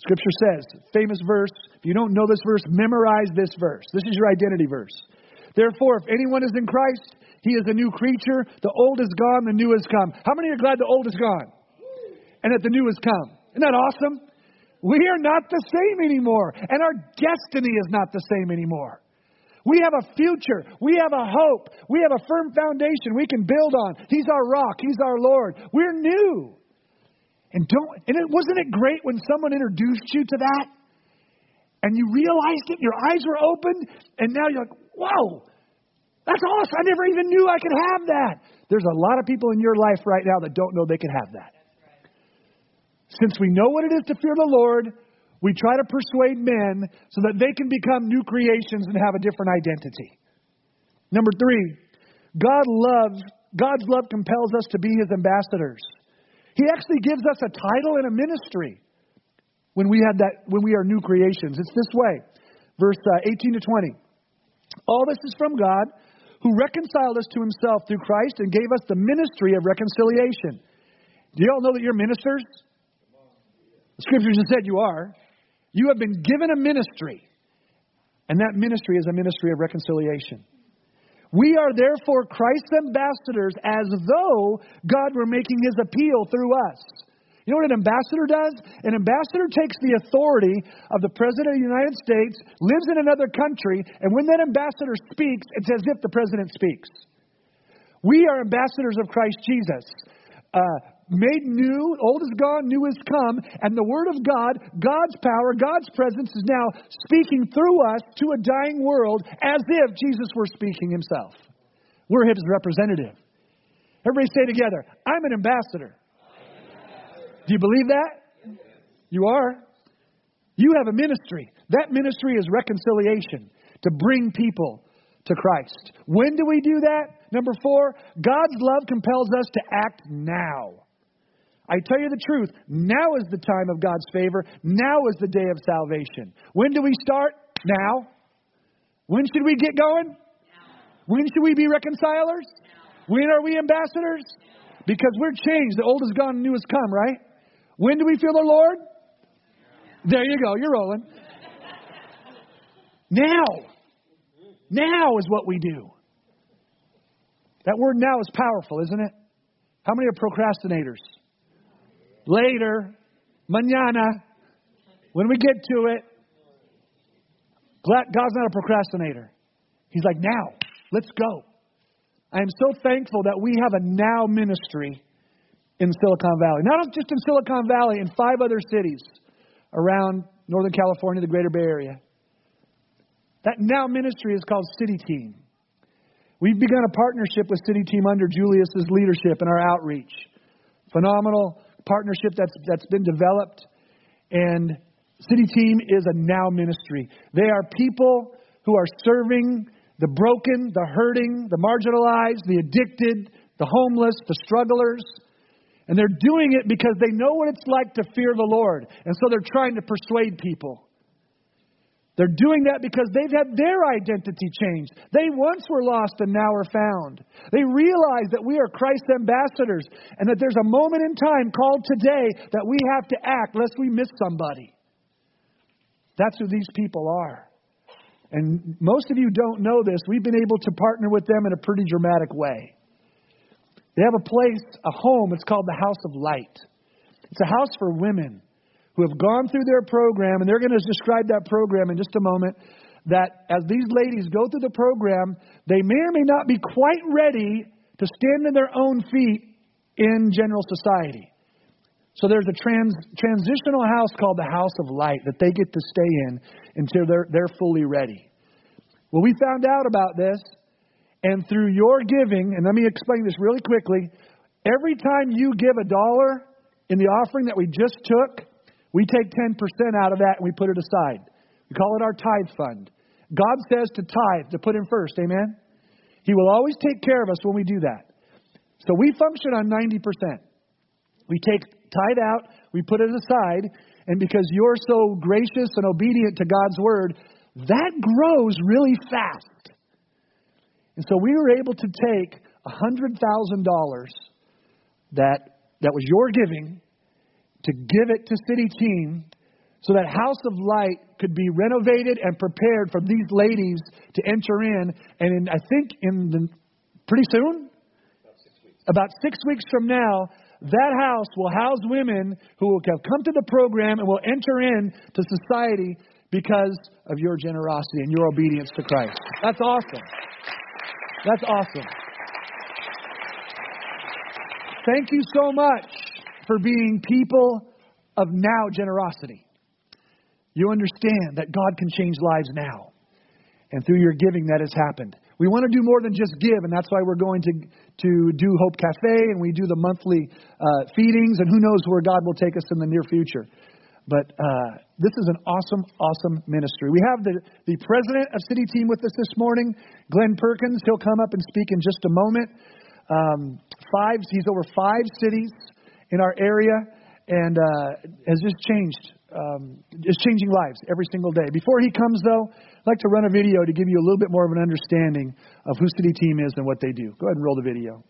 Scripture says, famous verse, if you don't know this verse, memorize this verse. This is your identity verse. Therefore, if anyone is in Christ, he is a new creature. The old is gone, the new has come. How many are glad the old is gone and that the new has come? Isn't that awesome? We are not the same anymore, and our destiny is not the same anymore. We have a future. We have a hope. We have a firm foundation we can build on. He's our rock. He's our Lord. We're new. Wasn't it great when someone introduced you to that? And you realized it, your eyes were opened, and now you're like, whoa, that's awesome. I never even knew I could have that. There's a lot of people in your life right now that don't know they could have that. Since we know what it is to fear the Lord, we try to persuade men so that they can become new creations and have a different identity. Number 3, God's love compels us to be His ambassadors. He actually gives us a title and a ministry when we are new creations. It's this way, verse 18 to 20. All this is from God, who reconciled us to Himself through Christ and gave us the ministry of reconciliation. Do you all know that you're ministers? The Scripture just said you are. You have been given a ministry, and that ministry is a ministry of reconciliation. We are therefore Christ's ambassadors, as though God were making His appeal through us. You know what an ambassador does? An ambassador takes the authority of the President of the United States, lives in another country, and when that ambassador speaks, it's as if the President speaks. We are ambassadors of Christ Jesus. Made new, old is gone, new has come, and the Word of God, God's power, God's presence is now speaking through us to a dying world as if Jesus were speaking Himself. We're His representative. Everybody say together, I'm an ambassador. Do you believe that? You are. You have a ministry. That ministry is reconciliation, to bring people to Christ. When do we do that? Number 4, God's love compels us to act now. I tell you the truth, now is the time of God's favor. Now is the day of salvation. When do we start? Now. When should we get going? Now. When should we be reconcilers? Now. When are we ambassadors? Now. Because we're changed. The old is gone, the new has come, right? When do we feel the Lord? There you go. You're rolling. Now. Now is what we do. That word now is powerful, isn't it? How many are procrastinators? Later. Mañana. When we get to it. God's not a procrastinator. He's like, now. Let's go. I am so thankful that we have a now ministry in Silicon Valley. Not just in Silicon Valley, in 5 other cities around Northern California, the greater Bay Area. That now ministry is called City Team. We've begun a partnership with City Team under Julius's leadership in our outreach. Phenomenal partnership that's been developed. And City Team is a now ministry. They are people who are serving the broken, the hurting, the marginalized, the addicted, the homeless, the strugglers. And they're doing it because they know what it's like to fear the Lord. And so they're trying to persuade people. They're doing that because they've had their identity changed. They once were lost and now are found. They realize that we are Christ's ambassadors and that there's a moment in time called today that we have to act lest we miss somebody. That's who these people are. And most of you don't know this. We've been able to partner with them in a pretty dramatic way. They have a place, a home. It's called the House of Light. It's a house for women who have gone through their program, and they're going to describe that program in just a moment, that as these ladies go through the program, they may or may not be quite ready to stand on their own feet in general society. So there's a transitional house called the House of Light that they get to stay in until they're fully ready. Well, we found out about this, and through your giving, and let me explain this really quickly, every time you give $1 in the offering that we just took, we take 10% out of that and we put it aside. We call it our tithe fund. God says to tithe, to put Him first. Amen? He will always take care of us when we do that. So we function on 90%. We take tithe out, we put it aside, and because you're so gracious and obedient to God's Word, that grows really fast. And so we were able to take $100,000 that was your giving, to give it to City Team so that House of Light could be renovated and prepared for these ladies to enter in. And I think pretty soon, about 6 weeks from now, that house will house women who will have come to the program and will enter in to society because of your generosity and your obedience to Christ. That's awesome. That's awesome. Thank you so much for being people of now generosity. You understand that God can change lives now. And through your giving, that has happened. We want to do more than just give, and that's why we're going to do Hope Cafe, and we do the monthly feedings, and who knows where God will take us in the near future. But this is an awesome, awesome ministry. We have the president of City Team with us this morning, Glenn Perkins. He'll come up and speak in just a moment. He's over 5 cities in our area, and has just changed. Is changing lives every single day. Before he comes, though, I'd like to run a video to give you a little bit more of an understanding of who City Team is and what they do. Go ahead and roll the video.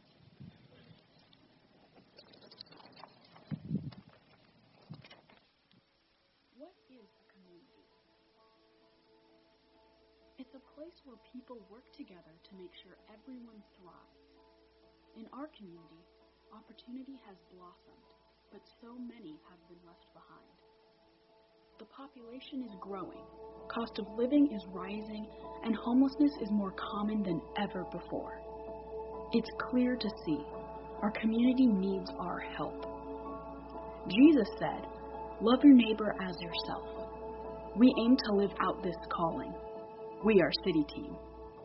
What is a community? It's a place where people work together to make sure everyone thrives. In our community, opportunity has blossomed, but so many have been left behind. The population is growing, cost of living is rising, and homelessness is more common than ever before. It's clear to see our community needs our help. Jesus said, "Love your neighbor as yourself." We aim to live out this calling. We are City Team.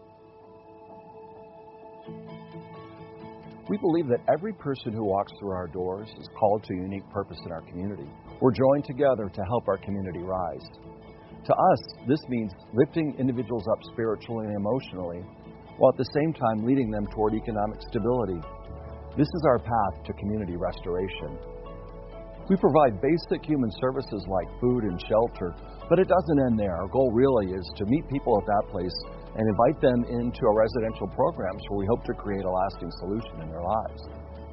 We believe that every person who walks through our doors is called to a unique purpose in our community. We're joined together to help our community rise. To us, this means lifting individuals up spiritually and emotionally, while at the same time leading them toward economic stability. This is our path to community restoration. We provide basic human services like food and shelter, but it doesn't end there. Our goal really is to meet people at that place and invite them into our residential programs where we hope to create a lasting solution in their lives.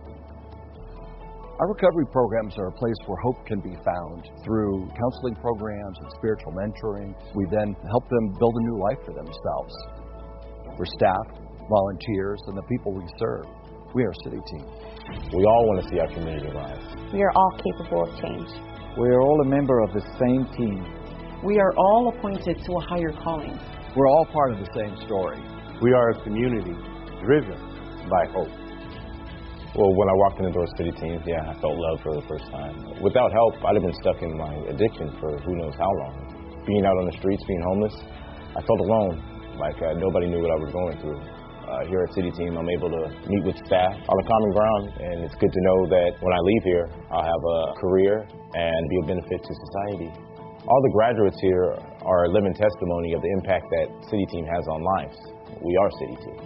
Our recovery programs are a place where hope can be found through counseling programs and spiritual mentoring. We then help them build a new life for themselves. For staff, volunteers, and the people we serve, we are City Team. We all want to see our community rise. We are all capable of change. We are all a member of the same team. We are all appointed to a higher calling. We're all part of the same story. We are a community driven by hope. Well, when I walked in the door of City Team, I felt love for the first time. Without help, I'd have been stuck in my addiction for who knows how long. Being out on the streets, being homeless, I felt alone, like nobody knew what I was going through. Here at City Team, I'm able to meet with staff on a common ground, and it's good to know that when I leave here, I'll have a career and be a benefit to society. All the graduates here are a living testimony of the impact that City Team has on lives. We are City Team.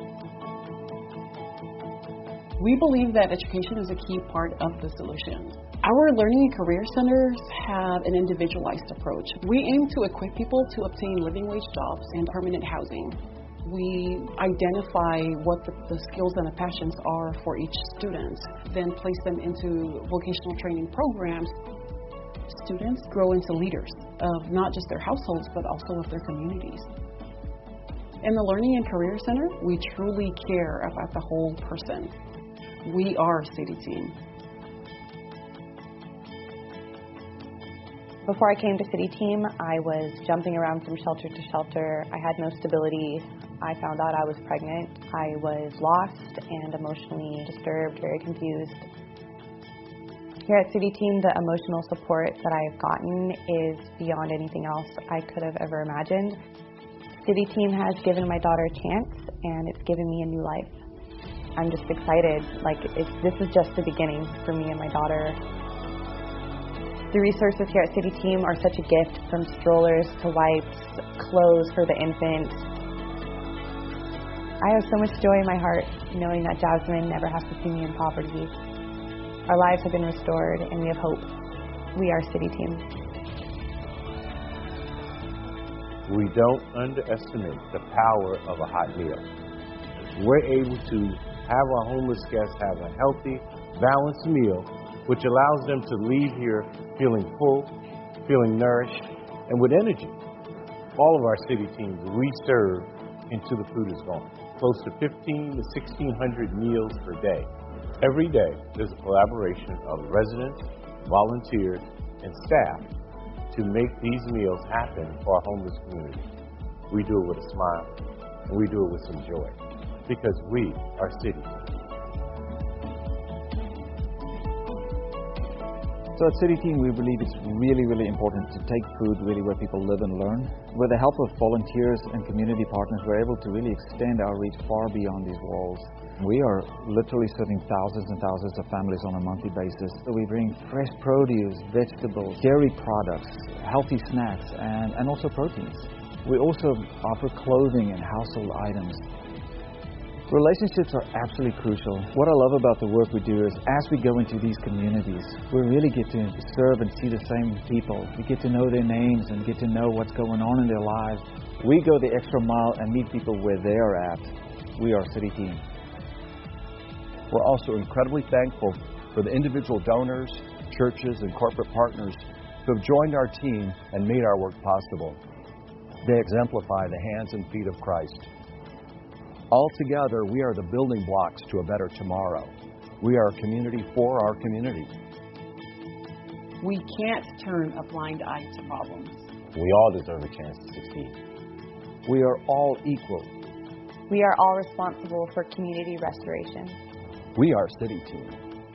We believe that education is a key part of the solution. Our Learning and Career Centers have an individualized approach. We aim to equip people to obtain living wage jobs and permanent housing. We identify what the skills and the passions are for each student, then place them into vocational training programs. Students grow into leaders of not just their households, but also of their communities. In the Learning and Career Center, we truly care about the whole person. We are City Team. Before I came to City Team, I was jumping around from shelter to shelter. I had no stability. I found out I was pregnant. I was lost and emotionally disturbed, very confused. Here at City Team, the emotional support that I've gotten is beyond anything else I could have ever imagined. City Team has given my daughter a chance, and it's given me a new life. I'm just excited. This is just the beginning for me and my daughter. The resources here at City Team are such a gift, from strollers to wipes, clothes for the infant. I have so much joy in my heart knowing that Jasmine never has to see me in poverty. Our lives have been restored and we have hope. We are City Team. We don't underestimate the power of a hot meal. We're able to have our homeless guests have a healthy, balanced meal, which allows them to leave here feeling full, feeling nourished, and with energy. All of our city teams, we serve until the food is gone. Close to 1,500 to 1,600 meals per day. Every day, there's a collaboration of residents, volunteers, and staff to make these meals happen for our homeless community. We do it with a smile, and we do it with some joy, because we are city. So at City Team, we believe it's really, really important to take food really where people live and learn. With the help of volunteers and community partners, we're able to really extend our reach far beyond these walls. We are literally serving thousands and thousands of families on a monthly basis. So we bring fresh produce, vegetables, dairy products, healthy snacks, and also proteins. We also offer clothing and household items. Relationships are absolutely crucial. What I love about the work we do is as we go into these communities, we really get to serve and see the same people. We get to know their names and get to know what's going on in their lives. We go the extra mile and meet people where they are at. We are City Team. We're also incredibly thankful for the individual donors, churches, and corporate partners who have joined our team and made our work possible. They exemplify the hands and feet of Christ. Altogether, we are the building blocks to a better tomorrow. We are a community for our community. We can't turn a blind eye to problems. We all deserve a chance to succeed. We are all equal. We are all responsible for community restoration. We are City Team.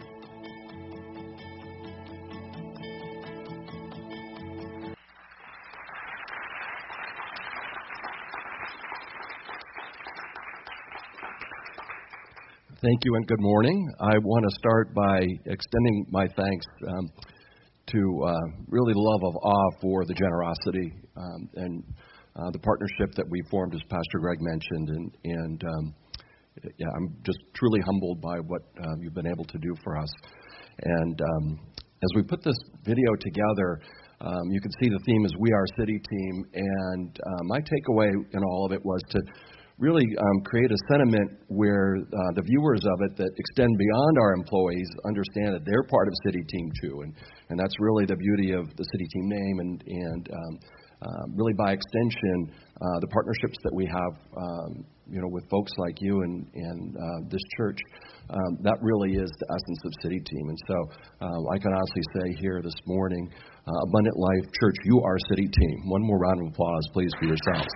Thank you and good morning. I want to start by extending my thanks to really the love of awe for the generosity and the partnership that we formed, as Pastor Greg mentioned. And I'm just truly humbled by what you've been able to do for us. And as we put this video together, you can see the theme is We Are City Team. And my takeaway in all of it was to really create a sentiment where the viewers of it that extend beyond our employees understand that they're part of City Team too. And that's really the beauty of the City Team name and really by extension, the partnerships that we have with folks like you and this church, that really is the essence of City Team. And so I can honestly say here this morning, Abundant Life Church, you are City Team. One more round of applause, please, for yourselves.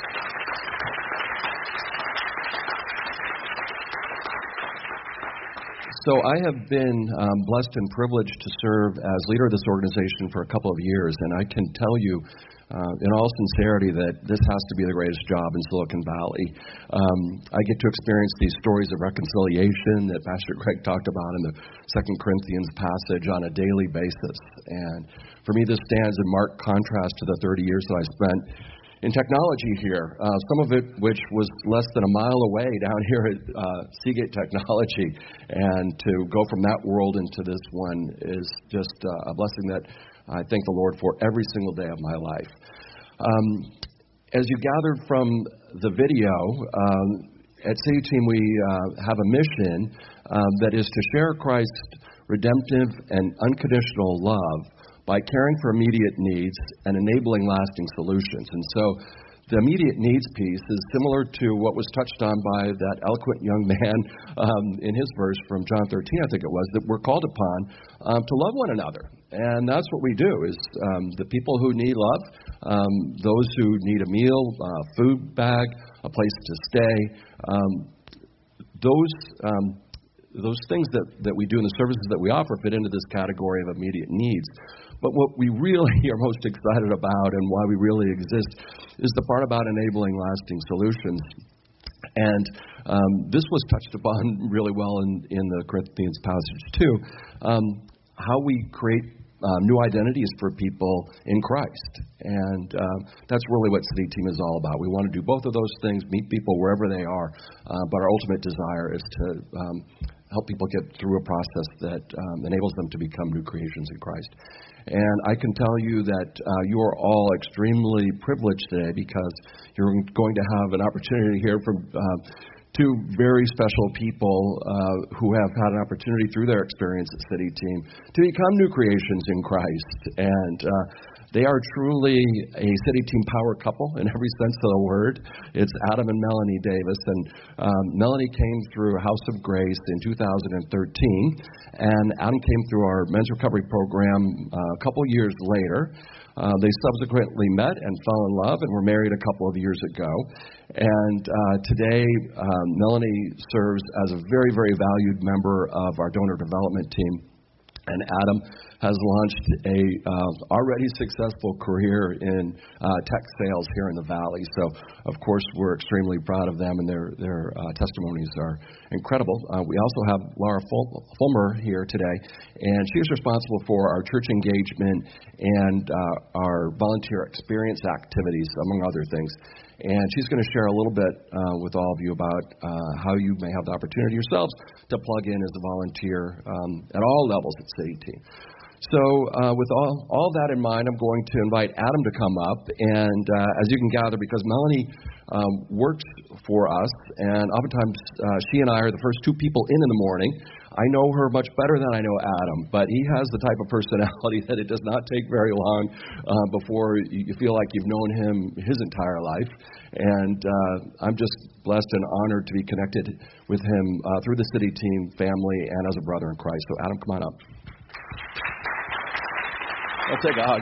So I have been blessed and privileged to serve as leader of this organization for a couple of years, and I can tell you in all sincerity that this has to be the greatest job in Silicon Valley. I get to experience these stories of reconciliation that Pastor Greg talked about in the 2 Corinthians passage on a daily basis. And for me, this stands in marked contrast to the 30 years that I spent in technology here, some of it which was less than a mile away down here at Seagate Technology, and to go from that world into this one is just a blessing that I thank the Lord for every single day of my life. As you gathered from the video, at City Team we have a mission that is to share Christ's redemptive and unconditional love by caring for immediate needs and enabling lasting solutions. And so the immediate needs piece is similar to what was touched on by that eloquent young man in his verse from John 13, I think it was, that we're called upon to love one another. And that's what we do, is the people who need love, those who need a meal, a food bag, a place to stay, those things that we do and the services that we offer fit into this category of immediate needs. But what we really are most excited about and why we really exist is the part about enabling lasting solutions. And this was touched upon really well in the Corinthians passage too, how we create new identities for people in Christ. And that's really what City Team is all about. We want to do both of those things, meet people wherever they are, but our ultimate desire is to help people get through a process that enables them to become new creations in Christ. And I can tell you that you are all extremely privileged today because you're going to have an opportunity to hear from two very special people who have had an opportunity through their experience at City Team to become new creations in Christ. And They are truly a City Team power couple in every sense of the word. It's Adam and Melanie Davis. And Melanie came through House of Grace in 2013, and Adam came through our men's recovery program a couple years later. They subsequently met and fell in love and were married a couple of years ago. And today, Melanie serves as a very, very valued member of our donor development team. And Adam has launched a already successful career in tech sales here in the Valley. So, of course, we're extremely proud of them, and their testimonies are incredible. We also have Laura Fulmer here today, and she is responsible for our church engagement and our volunteer experience activities, among other things. And she's going to share a little bit with all of you about how you may have the opportunity yourselves to plug in as a volunteer at all levels at City Team. So with all that in mind, I'm going to invite Adam to come up. And as you can gather, because Melanie works for us, and oftentimes she and I are the first two people in the morning. I know her much better than I know Adam, but he has the type of personality that it does not take very long before you feel like you've known him his entire life. And I'm just blessed and honored to be connected with him through the City Team family and as a brother in Christ. So Adam, come on up. I'll take a hug.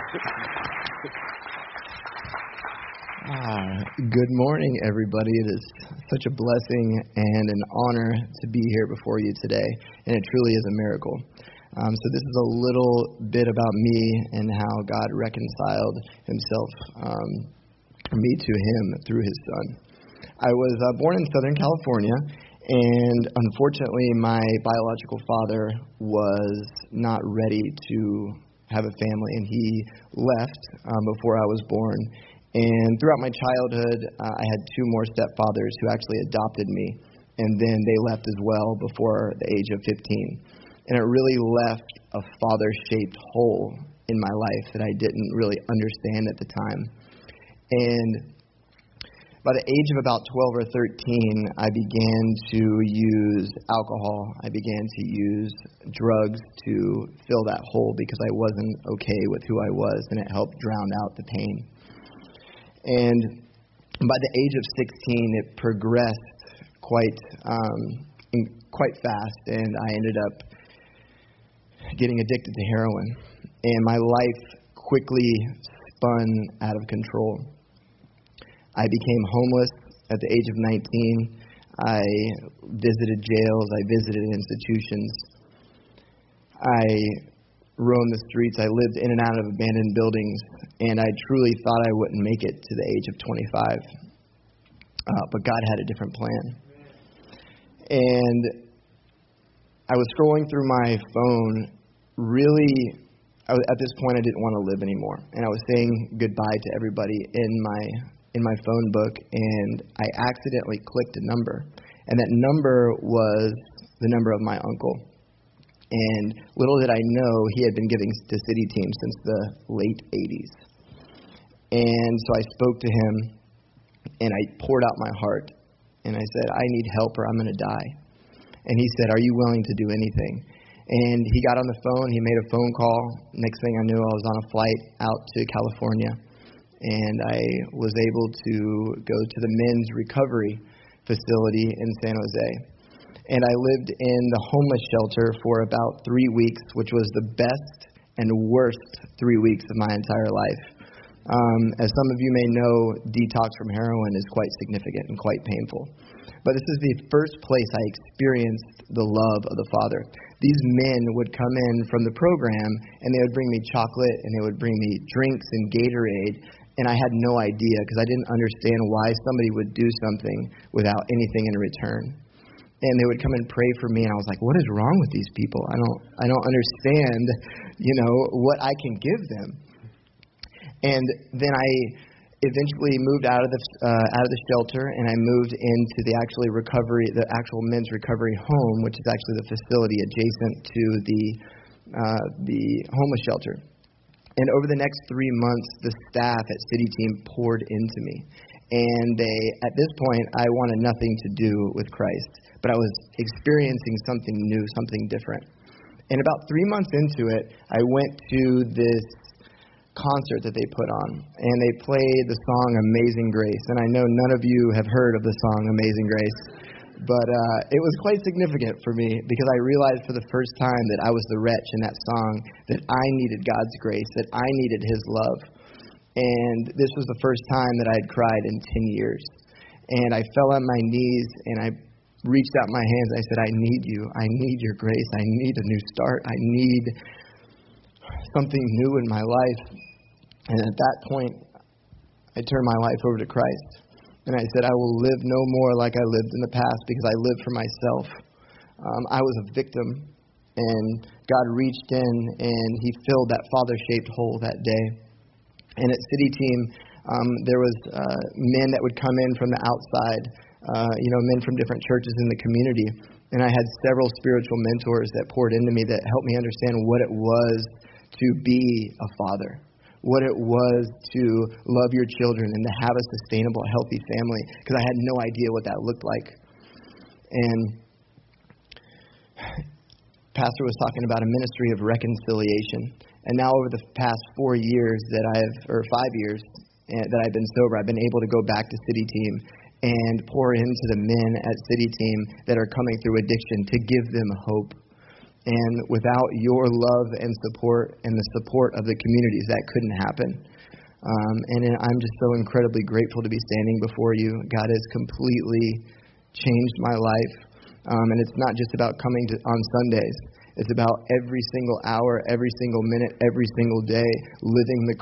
Good morning, everybody. It is such a blessing and an honor to be here before you today, and it truly is a miracle. So this is a little bit about me and how God reconciled himself, me to him through his son. I was born in Southern California, and unfortunately my biological father was not ready to have a family, and he left before I was born. And throughout my childhood, I had two more stepfathers who actually adopted me, and then they left as well before the age of 15. And it really left a father-shaped hole in my life that I didn't really understand at the time. And by the age of about 12 or 13, I began to use alcohol. I began to use drugs to fill that hole because I wasn't okay with who I was, and it helped drown out the pain. And by the age of 16, it progressed quite fast, and I ended up getting addicted to heroin. And my life quickly spun out of control. I became homeless at the age of 19. I visited jails. I visited institutions. I roamed the streets. I lived in and out of abandoned buildings, and I truly thought I wouldn't make it to the age of 25. But God had a different plan. And I was scrolling through my phone. Really, at this point, I didn't want to live anymore, and I was saying goodbye to everybody in my phone book, and I accidentally clicked a number, and that number was the number of my uncle. And little did I know, he had been giving to City Team since the late 80s. And so I spoke to him, and I poured out my heart, and I said, I need help or I'm going to die. And he said, are you willing to do anything? And he got on the phone, he made a phone call. Next thing I knew, I was on a flight out to California, and I was able to go to the men's recovery facility in San Jose. And I lived in the homeless shelter for about 3 weeks, which was the best and worst 3 weeks of my entire life. As some of you may know, detox from heroin is quite significant and quite painful. But this is the first place I experienced the love of the Father. These men would come in from the program, and they would bring me chocolate, and they would bring me drinks and Gatorade, and I had no idea because I didn't understand why somebody would do something without anything in return. And they would come and pray for me, and I was like, what is wrong with these people? I don't understand, what I can give them. And then I eventually moved out of the shelter, and I moved into the actual men's recovery home, which is actually the facility adjacent to the homeless shelter. And over the next 3 months, the staff at City Team poured into me. And at this point, I wanted nothing to do with Christ, but I was experiencing something new, something different. And about 3 months into it, I went to this concert that they put on, and they played the song Amazing Grace. And I know none of you have heard of the song Amazing Grace, but it was quite significant for me because I realized for the first time that I was the wretch in that song, that I needed God's grace, that I needed His love. And this was the first time that I had cried in 10 years. And I fell on my knees and I reached out my hands. I said, I need you. I need your grace. I need a new start. I need something new in my life. And at that point, I turned my life over to Christ. And I said, I will live no more like I lived in the past because I lived for myself. I was a victim. And God reached in and He filled that father-shaped hole that day. And at City Team, there was men that would come in from the outside, men from different churches in the community. And I had several spiritual mentors that poured into me that helped me understand what it was to be a father, what it was to love your children and to have a sustainable, healthy family, because I had no idea what that looked like. And Pastor was talking about a ministry of reconciliation. And now over the past 4 years that 5 years that I've been sober, I've been able to go back to City Team and pour into the men at City Team that are coming through addiction to give them hope. And without your love and support and the support of the communities, that couldn't happen. And I'm just so incredibly grateful to be standing before you. God has completely changed my life. And it's not just about coming on Sundays. It's about every single hour, every single minute, every single day, living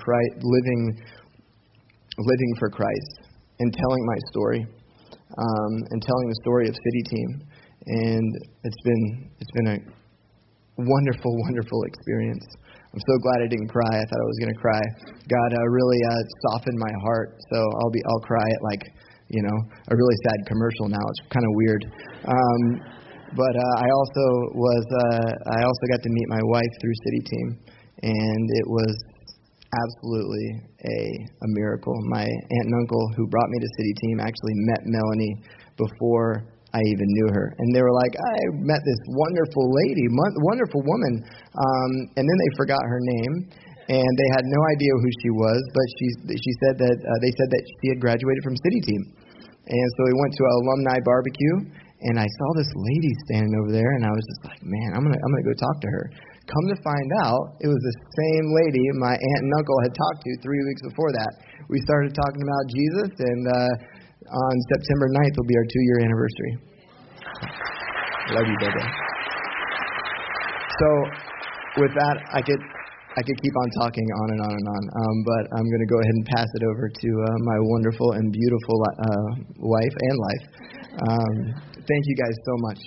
for Christ and telling my story, and telling the story of City Team. And it's been a wonderful, wonderful experience. I'm so glad I didn't cry. I thought I was going to cry. God really softened my heart, so I'll cry at a really sad commercial now. It's kind of weird. But I also got to meet my wife through City Team, and it was absolutely a miracle. My aunt and uncle who brought me to City Team actually met Melanie before I even knew her. And they were like, I met this wonderful lady, wonderful woman. And then they forgot her name, and they had no idea who she was, but she said that they said that she had graduated from City Team. And so we went to an alumni barbecue, and I saw this lady standing over there, and I was just like, man, I'm gonna go talk to her. Come to find out, it was the same lady my aunt and uncle had talked to 3 weeks before that. We started talking about Jesus, and on September 9th will be our 2-year anniversary. Love you, baby. So with that, I could keep on talking on and on and on, but I'm going to go ahead and pass it over to my wonderful and beautiful wife and life. Thank you guys so much.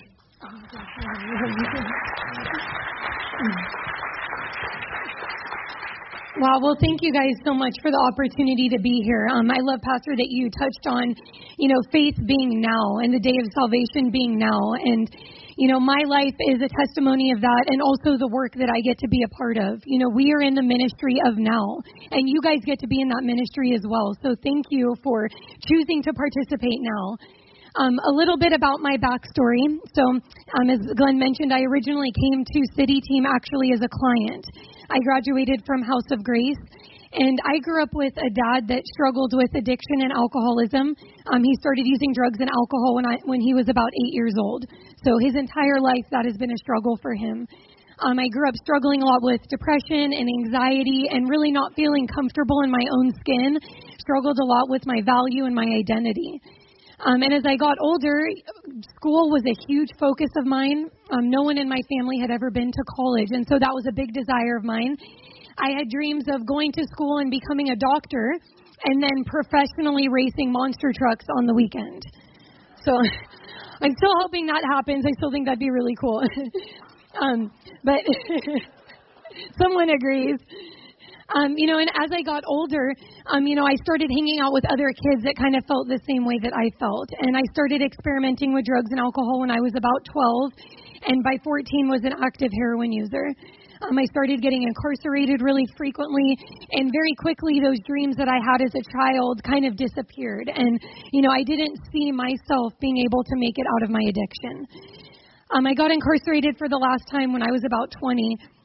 Wow, well, thank you guys so much for the opportunity to be here. I love, Pastor, that you touched on, faith being now and the day of salvation being now. And, my life is a testimony of that, and also the work that I get to be a part of. We are in the ministry of now, and you guys get to be in that ministry as well. So thank you for choosing to participate now. A little bit about my backstory. So, as Glenn mentioned, I originally came to City Team actually as a client. I graduated from House of Grace, and I grew up with a dad that struggled with addiction and alcoholism. He started using drugs and alcohol when he was about 8 years old. So his entire life, that has been a struggle for him. I grew up struggling a lot with depression and anxiety and really not feeling comfortable in my own skin. Struggled a lot with my value and my identity. And as I got older, school was a huge focus of mine. No one in my family had ever been to college, and so that was a big desire of mine. I had dreams of going to school and becoming a doctor and then professionally racing monster trucks on the weekend. So I'm still hoping that happens. I still think that'd be really cool. But someone agrees. And as I got older, I started hanging out with other kids that kind of felt the same way that I felt. And I started experimenting with drugs and alcohol when I was about 12. And by 14 was an active heroin user. I started getting incarcerated really frequently. And very quickly, those dreams that I had as a child kind of disappeared. And, I didn't see myself being able to make it out of my addiction. I got incarcerated for the last time when I was about 20.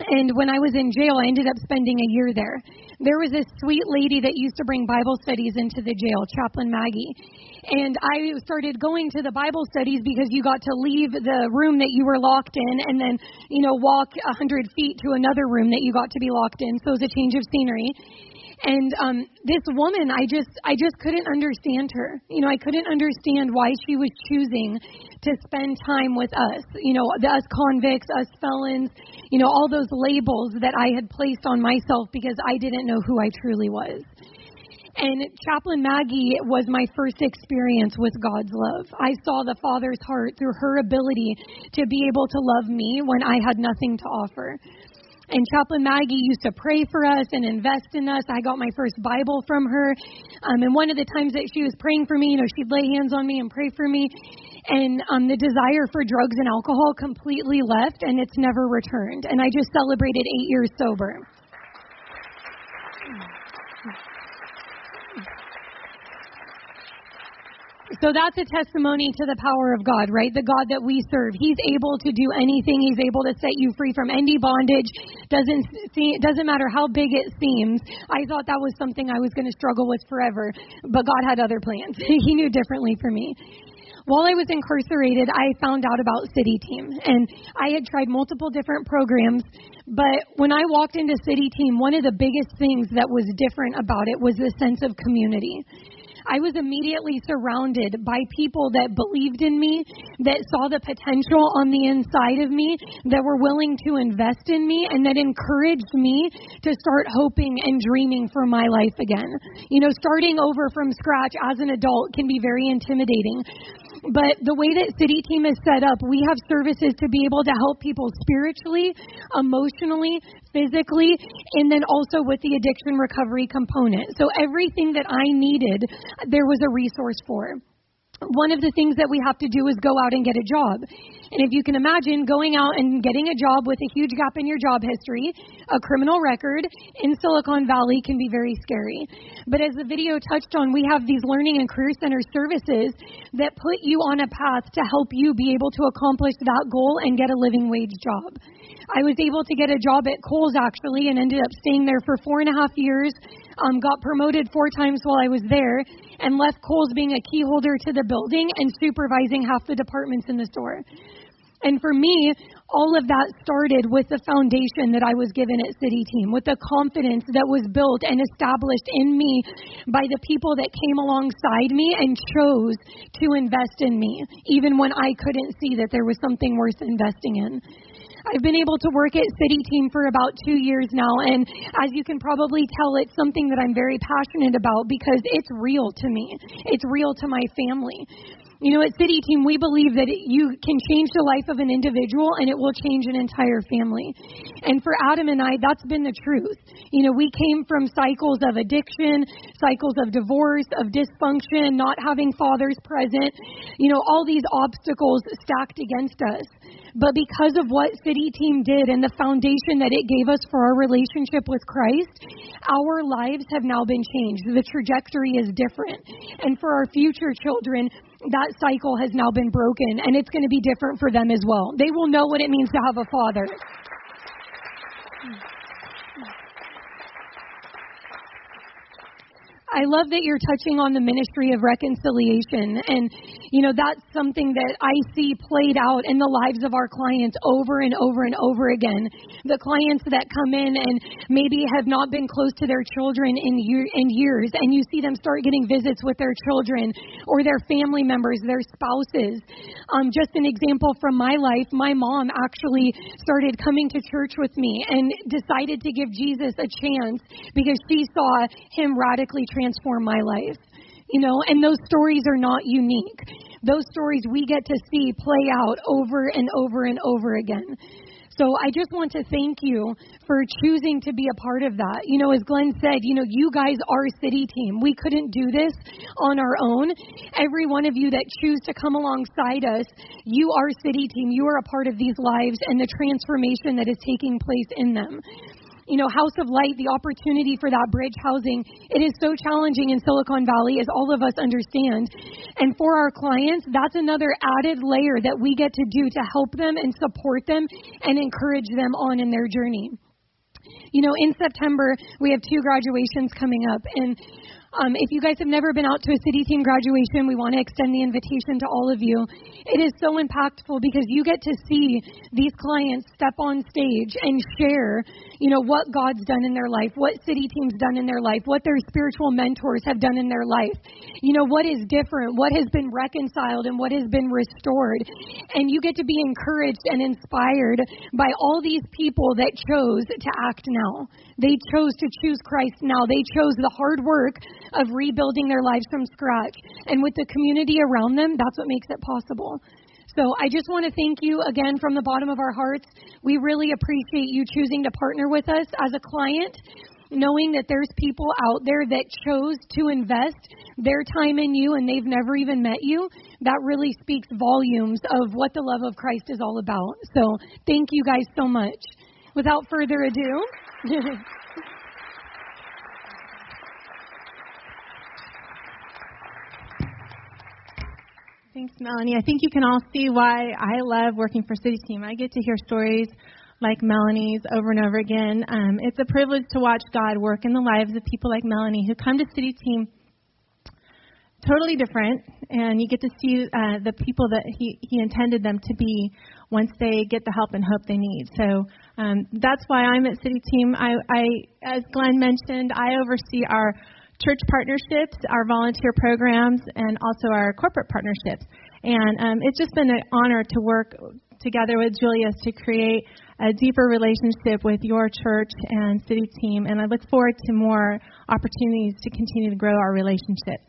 And when I was in jail, I ended up spending a year there. There was this sweet lady that used to bring Bible studies into the jail, Chaplain Maggie. And I started going to the Bible studies because you got to leave the room that you were locked in and then, walk 100 feet to another room that you got to be locked in. So it was a change of scenery. And this woman, I just couldn't understand her. I couldn't understand why she was choosing to spend time with us. Us convicts, us felons, all those labels that I had placed on myself because I didn't know who I truly was. And Chaplain Maggie was my first experience with God's love. I saw the Father's heart through her ability to be able to love me when I had nothing to offer. And Chaplain Maggie used to pray for us and invest in us. I got my first Bible from her. And one of the times that she was praying for me, she'd lay hands on me and pray for me. And the desire for drugs and alcohol completely left, and it's never returned. And I just celebrated 8 years sober. So that's a testimony to the power of God, right? The God that we serve. He's able to do anything. He's able to set you free from any bondage. Doesn't matter how big it seems. I thought that was something I was going to struggle with forever, but God had other plans. He knew differently for me. While I was incarcerated, I found out about City Team, and I had tried multiple different programs, but when I walked into City Team, one of the biggest things that was different about it was the sense of community. I was immediately surrounded by people that believed in me, that saw the potential on the inside of me, that were willing to invest in me, and that encouraged me to start hoping and dreaming for my life again. Starting over from scratch as an adult can be very intimidating. But the way that City Team is set up, we have services to be able to help people spiritually, emotionally, physically, and then also with the addiction recovery component. So everything that I needed, there was a resource for. One of the things that we have to do is go out and get a job. And if you can imagine going out and getting a job with a huge gap in your job history, a criminal record in Silicon Valley can be very scary. But as the video touched on, we have these learning and career center services that put you on a path to help you be able to accomplish that goal and get a living wage job. I was able to get a job at Kohl's actually and ended up staying there for 4.5 years, got promoted 4 times while I was there, and left Kohl's being a key holder to the building and supervising half the departments in the store. And for me, all of that started with the foundation that I was given at City Team, with the confidence that was built and established in me by the people that came alongside me and chose to invest in me, even when I couldn't see that there was something worth investing in. I've been able to work at City Team for about 2 years now, and as you can probably tell, it's something that I'm very passionate about because it's real to me. It's real to my family. At City Team, we believe that you can change the life of an individual and it will change an entire family. And for Adam and I, that's been the truth. We came from cycles of addiction, cycles of divorce, of dysfunction, not having fathers present, all these obstacles stacked against us. But because of what City Team did and the foundation that it gave us for our relationship with Christ, our lives have now been changed. The trajectory is different. And for our future children, that cycle has now been broken, and it's going to be different for them as well. They will know what it means to have a father. I love that you're touching on the ministry of reconciliation. And, that's something that I see played out in the lives of our clients over and over and over again. The clients that come in and maybe have not been close to their children in years, and you see them start getting visits with their children or their family members, their spouses. Just an example from my life, my mom actually started coming to church with me and decided to give Jesus a chance because she saw him radically transform my life. And those stories are not unique. Those stories we get to see play out over and over and over again. So I just want to thank you for choosing to be a part of that. As Glenn said, you guys are City Team. We couldn't do this on our own. Every one of you that choose to come alongside us, you are City Team. You are a part of these lives and the transformation that is taking place in them. House of Light, the opportunity for that bridge housing. It is so challenging in Silicon Valley, as all of us understand. And for our clients, that's another added layer that we get to do to help them and support them and encourage them on in their journey. In September, we have 2 graduations coming up. And if you guys have never been out to a City Team graduation, we want to extend the invitation to all of you. It is so impactful because you get to see these clients step on stage and share, what God's done in their life, what City Team's done in their life, what their spiritual mentors have done in their life, what is different, what has been reconciled, and what has been restored. And you get to be encouraged and inspired by all these people that chose to act now. They chose to choose Christ now. They chose the hard work of rebuilding their lives from scratch. And with the community around them, that's what makes it possible. So I just want to thank you again from the bottom of our hearts. We really appreciate you choosing to partner with us as a client, knowing that there's people out there that chose to invest their time in you and they've never even met you. That really speaks volumes of what the love of Christ is all about. So thank you guys so much. Without further ado... Thanks, Melanie. I think you can all see why I love working for City Team. I get to hear stories like Melanie's over and over again. It's a privilege to watch God work in the lives of people like Melanie who come to City Team totally different, and you get to see the people that he intended them to be once they get the help and hope they need. So that's why I'm at City Team. I, as Glenn mentioned, I oversee our church partnerships, our volunteer programs, and also our corporate partnerships. And it's just been an honor to work together with Julius to create a deeper relationship with your church and City Team. And I look forward to more opportunities to continue to grow our relationship.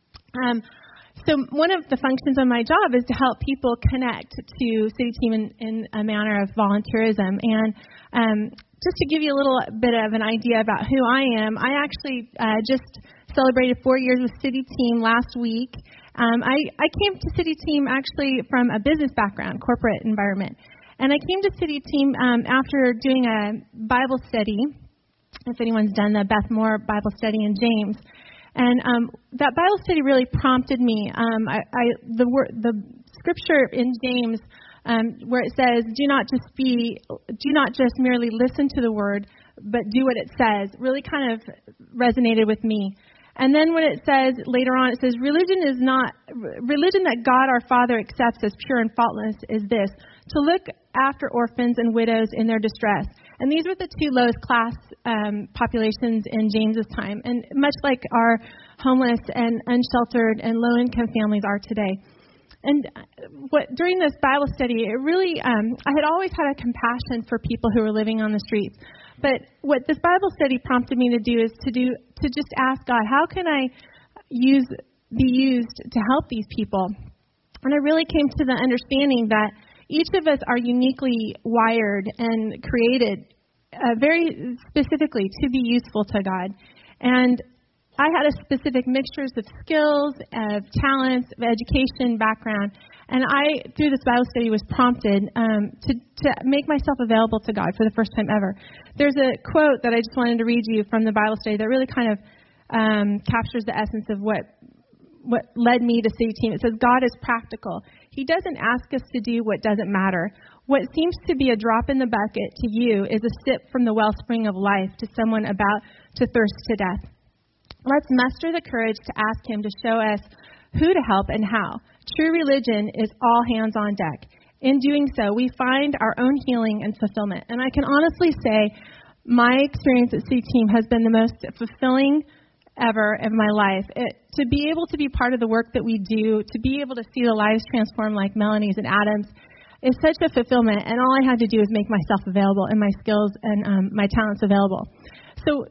So one of the functions of my job is to help people connect to City Team in a manner of volunteerism. And just to give you a little bit of an idea about who I am, I actually just celebrated 4 years with City Team last week. I came to City Team actually from a business background, corporate environment. And I came to City Team after doing a Bible study, if anyone's done the Beth Moore Bible study in James. And that Bible study really prompted me. The scripture in James where it says, do not just merely listen to the word, but do what it says, really kind of resonated with me. And then when it says later on, it says, religion that God our Father accepts as pure and faultless is this, to look after orphans and widows in their distress. And these were the 2 lowest class populations in James's time, and much like our homeless and unsheltered and low-income families are today. And during this Bible study, it really, I had always had a compassion for people who were living on the streets. But what this Bible study prompted me to do is to just ask God, how can I be used to help these people? And I really came to the understanding that each of us are uniquely wired and created very specifically to be useful to God. And I had a specific mixtures of skills, of talents, of education, background, and I, through this Bible study, was prompted to make myself available to God for the first time ever. There's a quote that I just wanted to read you from the Bible study that really kind of captures the essence of what led me to City Team. It says, God is practical. He doesn't ask us to do what doesn't matter. What seems to be a drop in the bucket to you is a sip from the wellspring of life to someone about to thirst to death. Let's muster the courage to ask him to show us who to help and how. True religion is all hands on deck. In doing so, we find our own healing and fulfillment. And I can honestly say my experience at City Team has been the most fulfilling ever of my life. To be able to be part of the work that we do, to be able to see the lives transformed like Melanie's and Adam's, is such a fulfillment. And all I had to do is make myself available and my skills and my talents available. So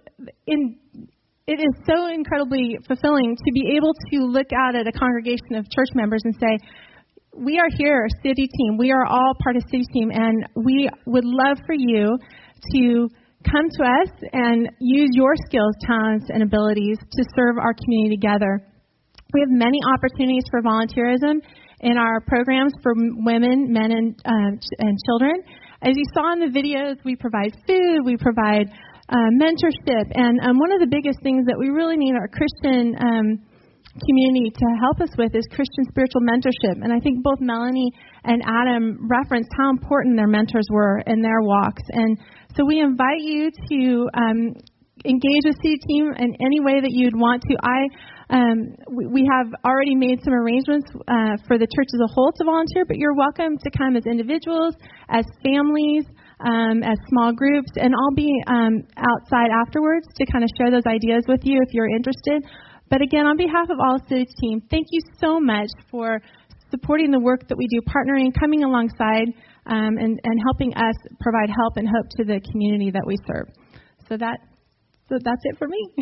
it is so incredibly fulfilling to be able to look out at a congregation of church members and say, we are here, City Team. We are all part of City Team, and we would love for you to come to us and use your skills, talents, and abilities to serve our community together. We have many opportunities for volunteerism in our programs for women, men, and children. As you saw in the videos, we provide food, we provide mentorship. And one of the biggest things that we really need our Christian community to help us with is Christian spiritual mentorship. And I think both Melanie and Adam referenced how important their mentors were in their walks. And so we invite you to engage with City Team in any way that you'd want to. We have already made some arrangements for the church as a whole to volunteer, but you're welcome to come as individuals, as families, as small groups, and I'll be outside afterwards to kind of share those ideas with you if you're interested. But again, on behalf of all City Team, thank you so much for supporting the work that we do, partnering, coming alongside, and helping us provide help and hope to the community that we serve. So that's it for me.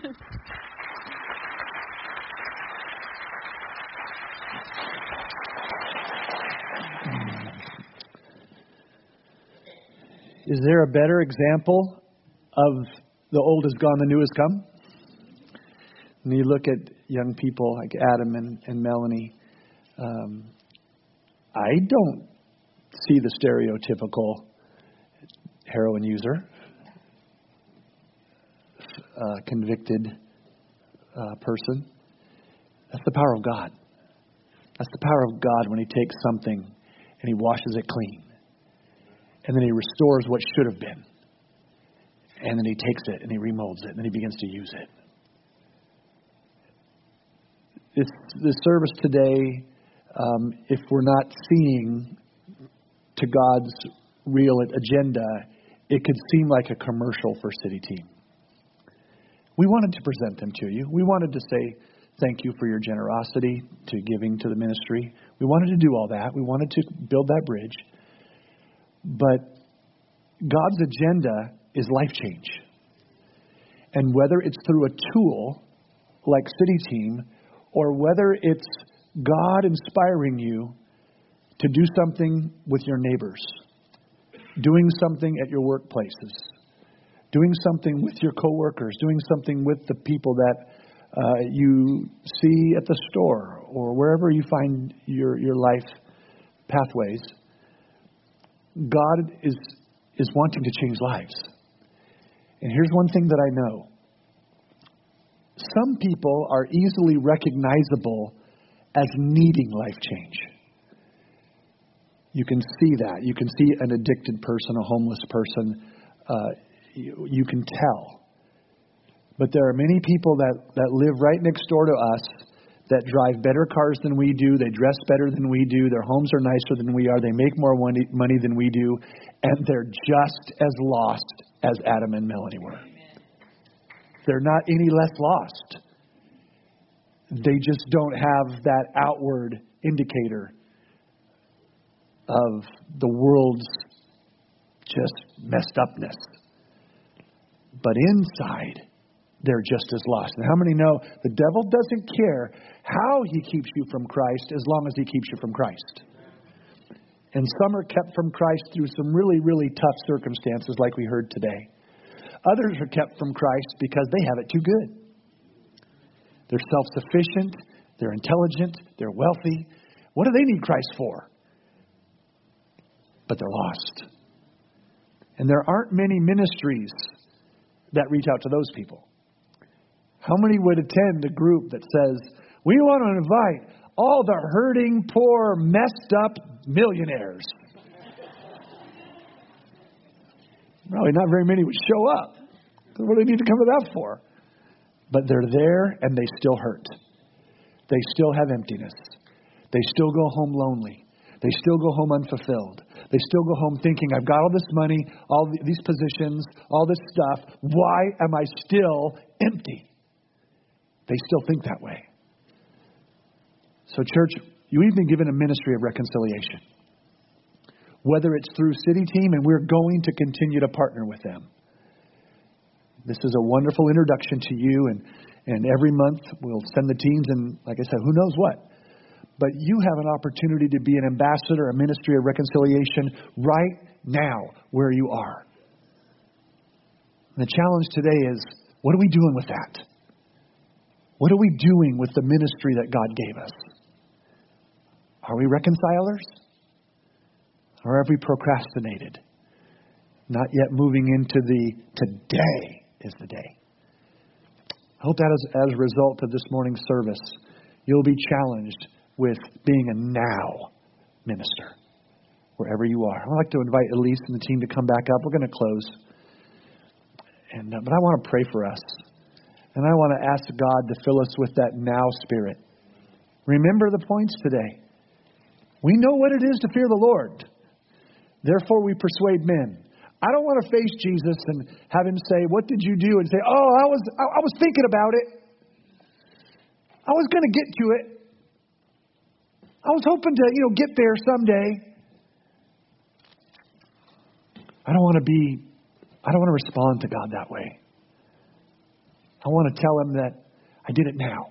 Is there a better example of the old is gone, the new has come? When you look at young people like Adam and Melanie, I don't see the stereotypical heroin user, convicted person. That's the power of God. That's the power of God when He takes something and He washes it clean. And then He restores what should have been. And then He takes it and He remolds it and then He begins to use it. This service today, if we're not seeing to God's real agenda, it could seem like a commercial for City Team. We wanted to present them to you. We wanted to say thank you for your generosity to giving to the ministry. We wanted to do all that. We wanted to build that bridge. But God's agenda is life change. And whether it's through a tool like City Team, or whether it's God inspiring you to do something with your neighbors, doing something at your workplaces, doing something with your coworkers, doing something with the people that you see at the store or wherever you find your life pathways, God is wanting to change lives. And here's one thing that I know. Some people are easily recognizable as needing life change. You can see that. You can see an addicted person, a homeless person. You can tell. But there are many people that live right next door to us that drive better cars than we do. They dress better than we do. Their homes are nicer than we are. They make more money than we do. And they're just as lost as Adam and Melanie were. They're not any less lost. They just don't have that outward indicator of the world's just messed upness. But inside, they're just as lost. And how many know the devil doesn't care how he keeps you from Christ as long as he keeps you from Christ? And some are kept from Christ through some really, really tough circumstances like we heard today. Others are kept from Christ because they have it too good. They're self-sufficient, they're intelligent, they're wealthy. What do they need Christ for? But they're lost. And there aren't many ministries that reach out to those people. How many would attend a group that says, we want to invite all the hurting, poor, messed up millionaires? Probably not very many would show up. What do they need to come to that for? But they're there and they still hurt. They still have emptiness. They still go home lonely. They still go home unfulfilled. They still go home thinking, I've got all this money, all these positions, all this stuff. Why am I still empty? They still think that way. So church, you've been given a ministry of reconciliation. Whether it's through City Team, and we're going to continue to partner with them. This is a wonderful introduction to you, and every month we'll send the teams, and like I said, who knows what. But you have an opportunity to be an ambassador, a ministry of reconciliation right now where you are. And the challenge today is, what are we doing with that? What are we doing with the ministry that God gave us? Are we reconcilers? Or have we procrastinated? Not yet moving into the today is the day. I hope that as a result of this morning's service, you'll be challenged with being a now minister, wherever you are. I'd like to invite Elise and the team to come back up. We're going to close. But I want to pray for us. And I want to ask God to fill us with that now spirit. Remember the points today. We know what it is to fear the Lord. Therefore we persuade men. I don't want to face Jesus and have him say, what did you do? And say, oh, I was thinking about it. I was going to get to it. I was hoping to, get there someday. I don't want to respond to God that way. I want to tell him that I did it now.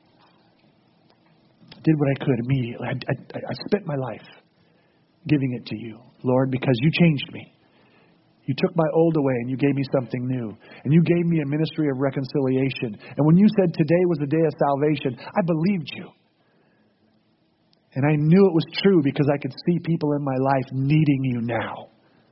I did what I could immediately. I spent my life giving it to you, Lord, because you changed me. You took my old away and you gave me something new. And you gave me a ministry of reconciliation. And when you said today was the day of salvation, I believed you. And I knew it was true because I could see people in my life needing you now.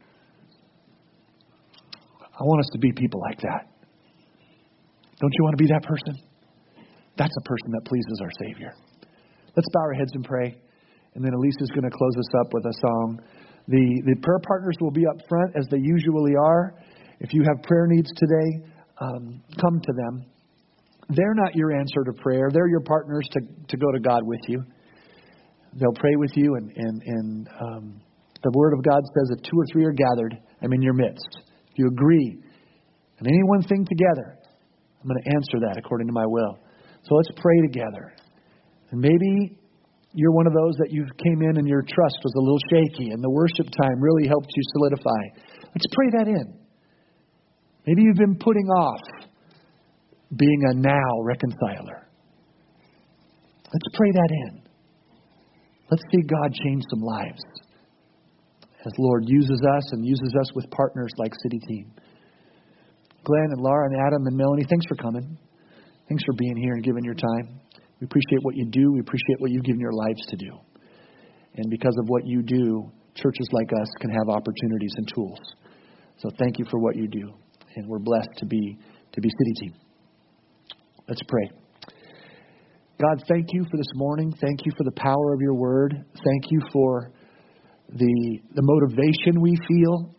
I want us to be people like that. Don't you want to be that person? That's a person that pleases our Savior. Let's bow our heads and pray. And then Elise is going to close us up with a song. The prayer partners will be up front as they usually are. If you have prayer needs today, come to them. They're not your answer to prayer. They're your partners to go to God with you. They'll pray with you. And the Word of God says that 2 or 3 are gathered, I'm in your midst. If you agree on any one thing together, I'm going to answer that according to my will. So let's pray together. And maybe you're one of those that you came in and your trust was a little shaky and the worship time really helped you solidify. Let's pray that in. Maybe you've been putting off being a now reconciler. Let's pray that in. Let's see God change some lives as Lord uses us and uses us with partners like City Team. Glenn and Laura and Adam and Melanie, thanks for coming. Thanks for being here and giving your time. We appreciate what you do. We appreciate what you've given your lives to do. And because of what you do, churches like us can have opportunities and tools. So thank you for what you do. And we're blessed to be City Team. Let's pray. God, thank you for this morning. Thank you for the power of your word. Thank you for the motivation we feel.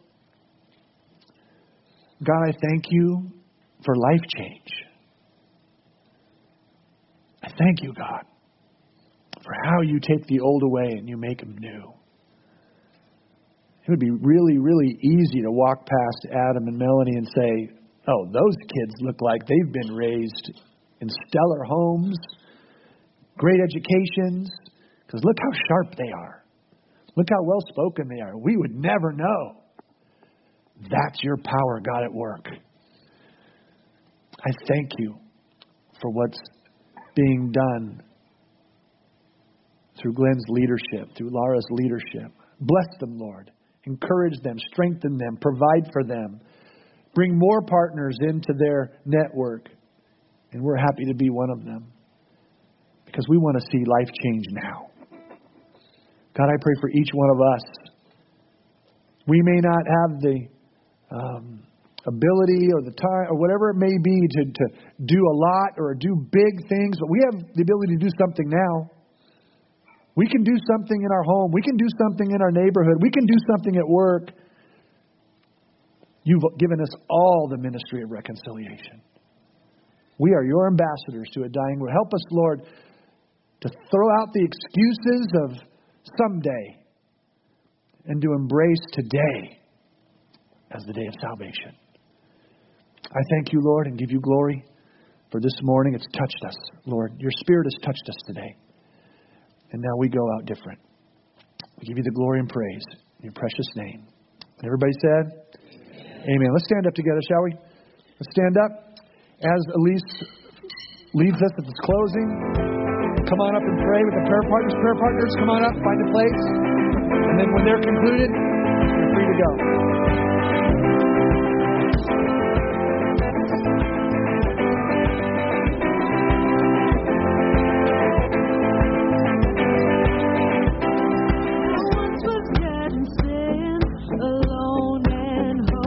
God, I thank you for life change. I thank you, God, for how you take the old away and you make them new. It would be really, really easy to walk past Adam and Melanie and say, oh, those kids look like they've been raised in stellar homes, great educations, because look how sharp they are. Look how well spoken they are. We would never know. That's your power, God, at work. I thank you for what's being done through Glenn's leadership, through Laura's leadership. Bless them, Lord. Encourage them, strengthen them, provide for them. Bring more partners into their network. And we're happy to be one of them because we want to see life change now. God, I pray for each one of us. We may not have the ability or the time or whatever it may be to do a lot or do big things, but we have the ability to do something now. We can do something in our home. We can do something in our neighborhood. We can do something at work. You've given us all the ministry of reconciliation. We are your ambassadors to a dying world. Help us, Lord, to throw out the excuses of someday and to embrace today as the day of salvation. I thank you, Lord, and give you glory for this morning. It's touched us, Lord. Your Spirit has touched us today. And now we go out different. We give you the glory and praise in your precious name. And everybody said, Amen. Let's stand up together, shall we? Let's stand up. As Elise leads us at this closing, come on up and pray with the prayer partners. Prayer partners, come on up, find a place. And then when they're concluded, you're free to go. Alone and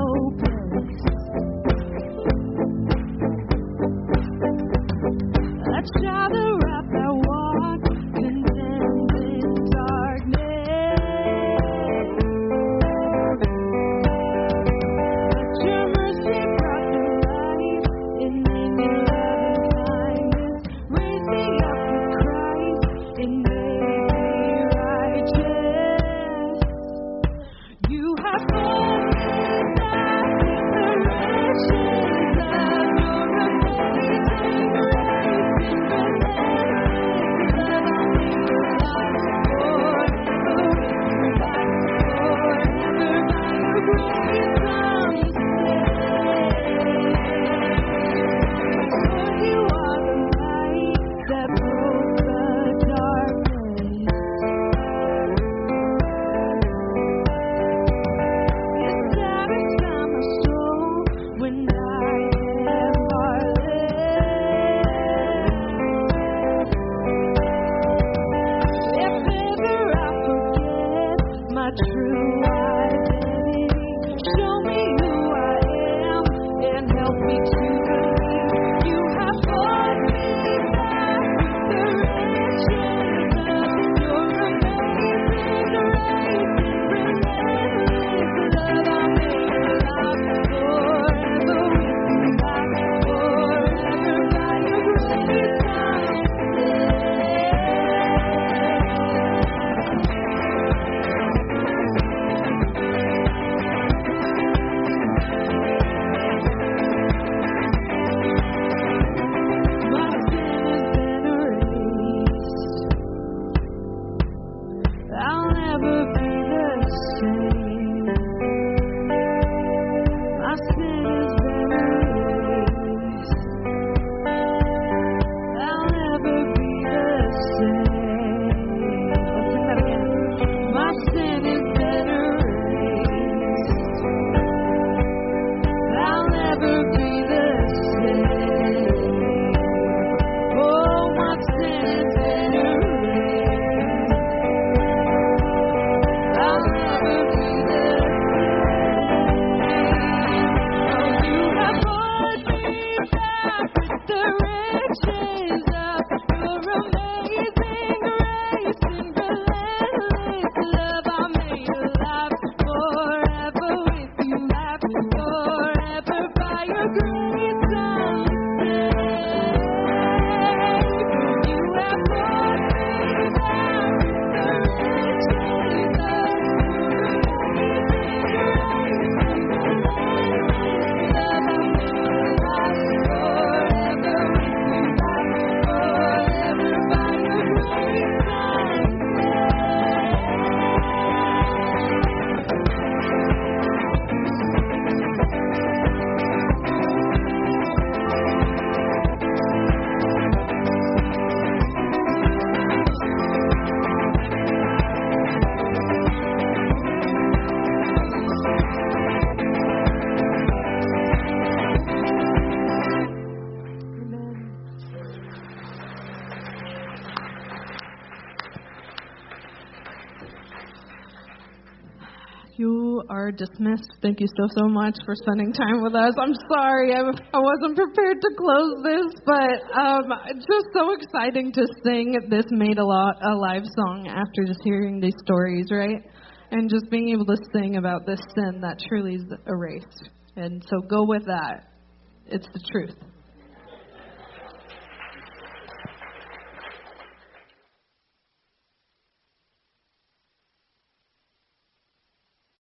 You are dismissed. Thank you so much for spending time with us. I'm sorry I wasn't prepared to close this, but just so exciting to sing this Made Alive song after just hearing these stories, right? And just being able to sing about this sin that truly is erased. And so go with that. It's the truth.